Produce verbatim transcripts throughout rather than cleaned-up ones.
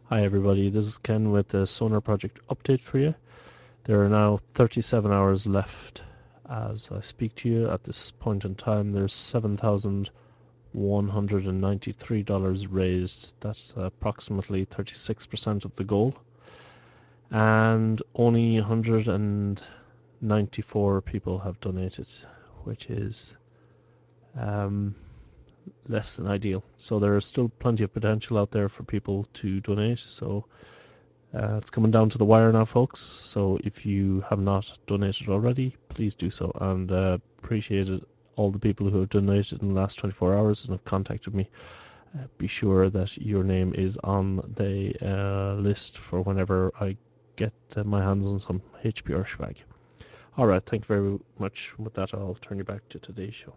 Hi everybody, this is Ken with the Sonar Project update for you. There are now thirty-seven hours left as I speak to you. At this point in time, there's seven thousand one hundred ninety-three dollars raised. That's approximately thirty-six percent of the goal. And only one hundred ninety-four people have donated, which is um, less than ideal. So there is still plenty of potential out there for people to donate. So uh, it's coming down to the wire now, folks. So if you have not donated already, please do so. And uh, appreciated all the people who have donated in the last twenty-four hours and have contacted me. Uh, be sure that your name is on the uh, list for whenever I get uh, my hands on some H P R swag. All right, thank you very much. With that, I'll turn you back to today's show.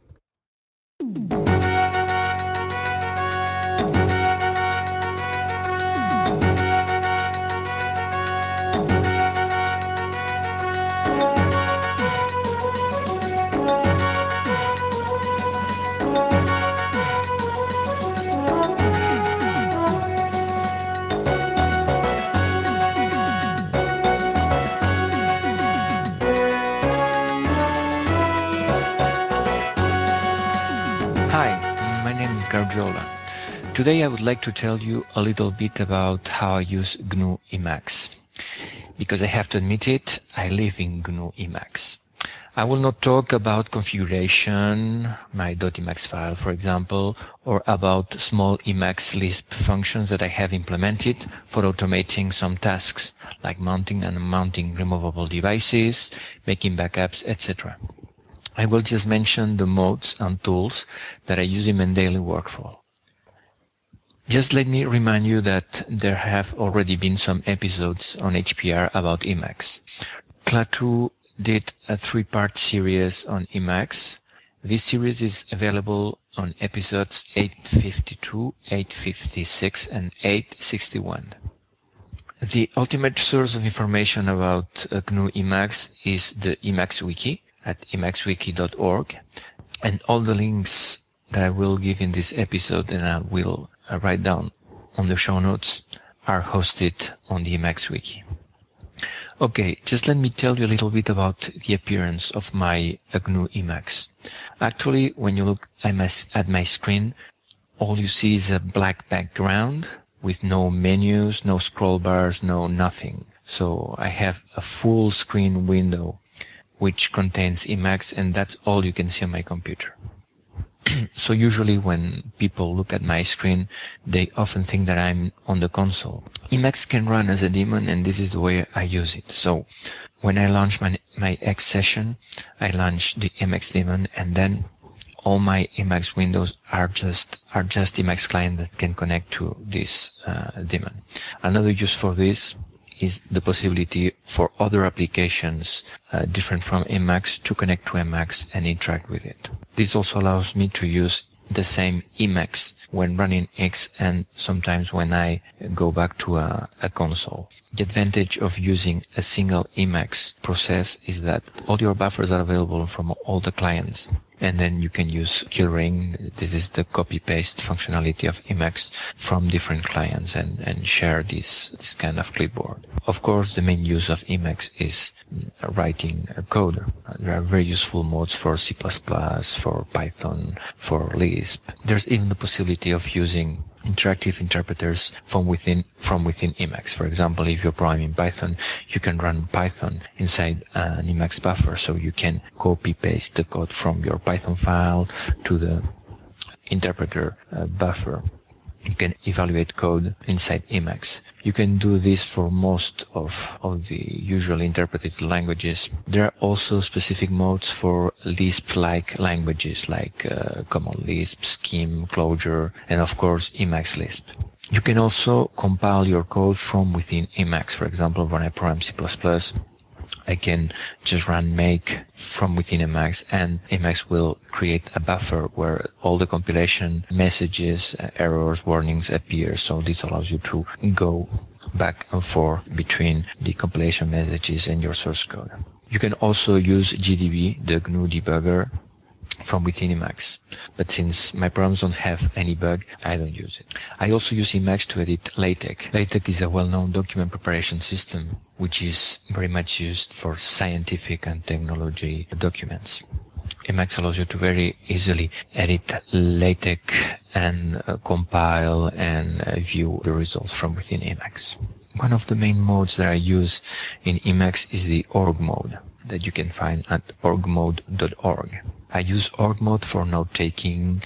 Hi, my name is Gargiola. Today I would like to tell you a little bit about how I use G N U Emacs. Because I have to admit it, I live in G N U Emacs. I will not talk about configuration, my .emacs file for example, or about small Emacs Lisp functions that I have implemented for automating some tasks, like mounting and unmounting removable devices, making backups, et cetera. I will just mention the modes and tools that I use in my daily workflow. Just let me remind you that there have already been some episodes on H P R about Emacs. Klaatu did a three-part series on Emacs. This series is available on episodes eight fifty-two, eight fifty-six, and eight sixty-one. The ultimate source of information about uh, G N U Emacs is the Emacs Wiki at emacs wiki dot org, and all the links that I will give in this episode and I will uh, write down on the show notes are hosted on the Emacs Wiki. Okay, just let me tell you a little bit about the appearance of my uh, G N U Emacs. Actually, when you look at my, at my screen, all you see is a black background with no menus, no scroll bars, no nothing. So I have a full screen window which contains Emacs, and that's all you can see on my computer. So usually when people look at my screen, they often think that I'm on the console. Emacs can run as a daemon, and this is the way I use it. So when I launch my, my X session, I launch the Emacs daemon, and then all my Emacs windows are just are just Emacs client that can connect to this uh, daemon. Another use for this is the possibility for other applications uh, different from Emacs to connect to Emacs and interact with it. This also allows me to use the same Emacs when running X and sometimes when I go back to a, a console. The advantage of using a single Emacs process is that all your buffers are available from all the clients, and then you can use Killring. This is the copy-paste functionality of Emacs from different clients and, and share this, this kind of clipboard. Of course, the main use of Emacs is writing code. There are very useful modes for C plus plus, for Python, for Lisp. There's even the possibility of using interactive interpreters from within from within Emacs. For example, if you're programming Python, you can run Python inside an Emacs buffer, so you can copy paste the code from your Python file to the interpreter uh, buffer. You can evaluate code inside Emacs. You can do this for most of, of the usually interpreted languages. There are also specific modes for Lisp-like languages like uh, Common Lisp, Scheme, Clojure, and of course Emacs Lisp. You can also compile your code from within Emacs. For example, when I program C plus plus, I can just run make from within Emacs, and Emacs will create a buffer where all the compilation messages, errors, warnings appear. So this allows you to go back and forth between the compilation messages and your source code. You can also use G D B, the G N U debugger, from within Emacs. But since my programs don't have any bug, I don't use it. I also use Emacs to edit LaTeX. LaTeX is a well-known document preparation system which is very much used for scientific and technology documents. Emacs allows you to very easily edit LaTeX and uh, compile and uh, view the results from within Emacs. One of the main modes that I use in Emacs is the org mode that you can find at org mode dot org. I use org mode for note-taking,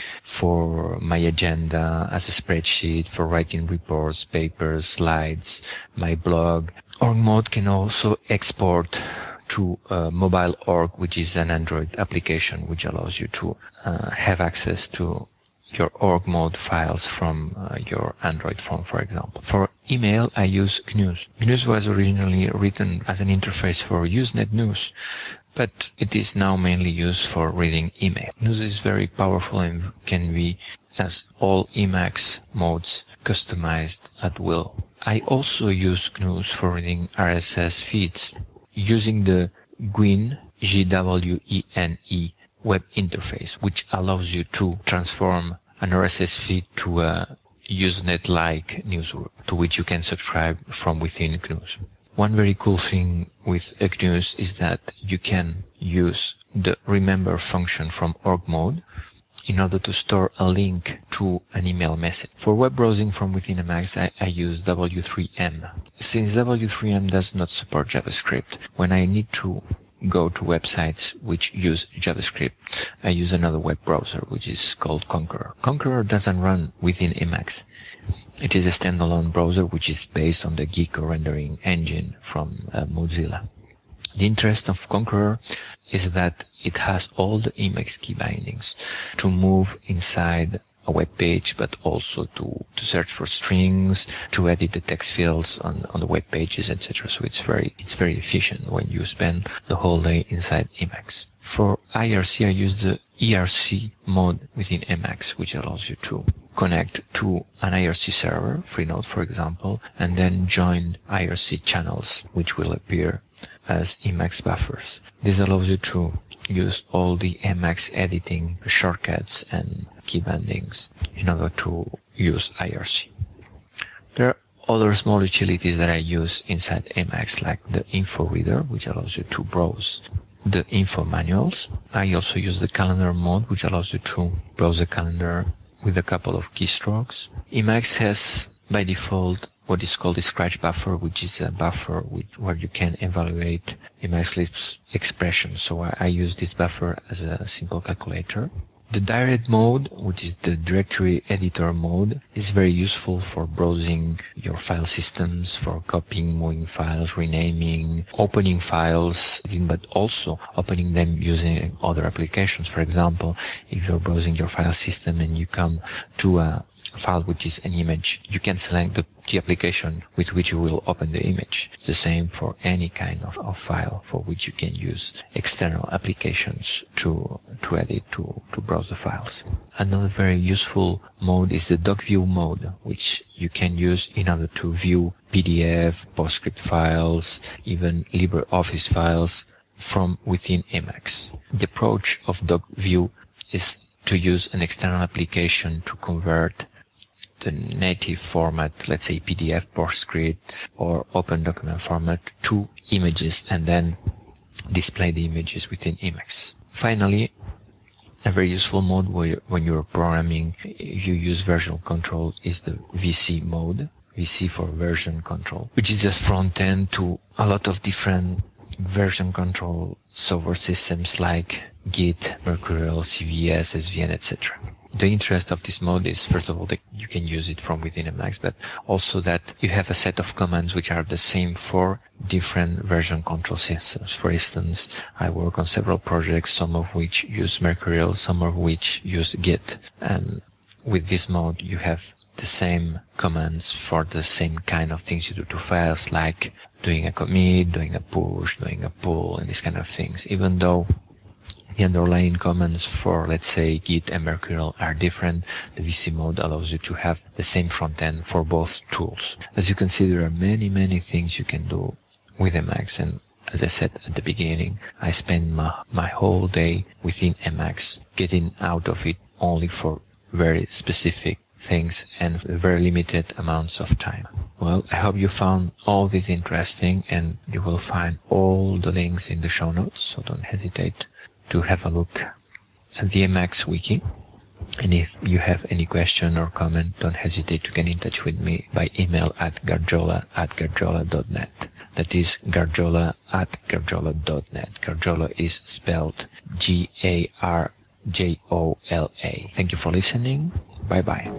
for my agenda as a spreadsheet, for writing reports, papers, slides, my blog. Org mode can also export to uh, mobile org, which is an Android application which allows you to uh, have access to your org mode files from uh, your Android phone, for example. For email, I use G N U S. G N U S was originally written as an interface for Usenet News, but it is now mainly used for reading email. G N U S is very powerful and can be, as all Emacs modes, customized at will. I also use G N U S for reading R S S feeds using the Gwine, G W E N E, web interface, which allows you to transform an R S S feed to a Usenet-like newsgroup to which you can subscribe from within G N U S. One very cool thing with G N U S is that you can use the remember function from org mode in order to store a link to an email message. For web browsing from within Emacs, I, I use W three M. Since W three M does not support JavaScript, when I need to go to websites which use JavaScript, I use another web browser, which is called Conqueror. Conqueror doesn't run within Emacs. It is a standalone browser which is based on the Gecko rendering engine from uh, Mozilla. The interest of Conqueror is that it has all the Emacs key bindings to move inside a web page, but also to, to search for strings, to edit the text fields on, on the web pages, et cetera. So it's very it's very efficient when you spend the whole day inside Emacs. For I R C, I use the E R C mode within Emacs, which allows you to connect to an I R C server, Freenode for example, and then join I R C channels, which will appear as Emacs buffers. This allows you to use all the Emacs editing shortcuts and key bindings in order to use I R C. There are other small utilities that I use inside Emacs, like the info reader, which allows you to browse the info manuals. I also use the calendar mode, which allows you to browse the calendar with a couple of keystrokes. Emacs has by default what is called a scratch buffer, which is a buffer which, where you can evaluate Emacs expressions. So I, I use this buffer as a simple calculator. The direct mode, which is the directory editor mode, is very useful for browsing your file systems, for copying, moving files, renaming, opening files, but also opening them using other applications. For example, if you're browsing your file system and you come to a file which is an image, you can select the, the application with which you will open the image. It's the same for any kind of, of file for which you can use external applications to to edit, to, to browse the files. Another very useful mode is the doc view mode, which you can use in order to view P D F, PostScript files, even LibreOffice files from within Emacs. The approach of doc view is to use an external application to convert the native format, let's say P D F, PostScript, or open document format, to images and then display the images within Emacs. Finally, a very useful mode where when you're programming, if you use version control, is the V C mode, V C for version control, which is a front end to a lot of different version control software systems like Git, Mercurial, C V S, S V N, et cetera. The interest of this mode is, first of all, that you can use it from within Emacs, but also that you have a set of commands which are the same for different version control systems. For instance, I work on several projects, some of which use Mercurial, some of which use Git. And with this mode, you have the same commands for the same kind of things you do to files, like doing a commit, doing a push, doing a pull, and these kind of things, even though the underlying commands for, let's say, Git and Mercurial are different. The V C mode allows you to have the same front end for both tools. As you can see, there are many, many things you can do with Emacs, and As I said at the beginning, I spend my, my whole day within Emacs, getting out of it only for very specific things and very limited amounts of time. Well, I hope you found all this interesting, and you will find all the links in the show notes, so don't hesitate to have a look at the Emacs wiki. And if you have any question or comment, don't hesitate to get in touch with me by email at garjola at garjola dot net. That is garjola at garjola dot net. Garjola is spelled G A R J O L A. Thank you for listening. Bye-bye.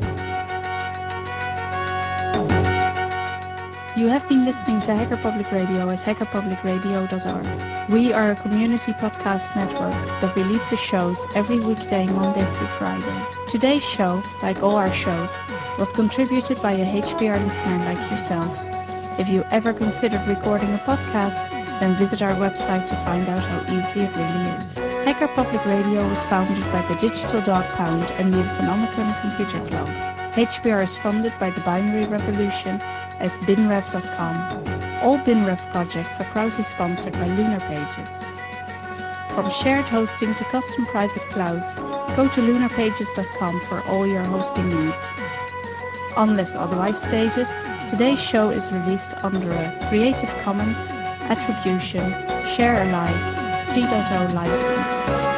You have been listening to Hacker Public Radio at hacker public radio dot org. We are a community podcast network that releases shows every weekday, Monday through Friday. Today's show, like all our shows, was contributed by a H P R listener like yourself. If you ever considered recording a podcast, then visit our website to find out how easy it really is. Hacker Public Radio was founded by the Digital Dog Pound and the Infonomicon Computer Club. H P R is funded by the Binary Revolution at binrev dot com. All BinRev projects are proudly sponsored by Lunar Pages. From shared hosting to custom private clouds, go to lunar pages dot com for all your hosting needs. Unless otherwise stated, today's show is released under a Creative Commons Attribution Share Alike three point oh license.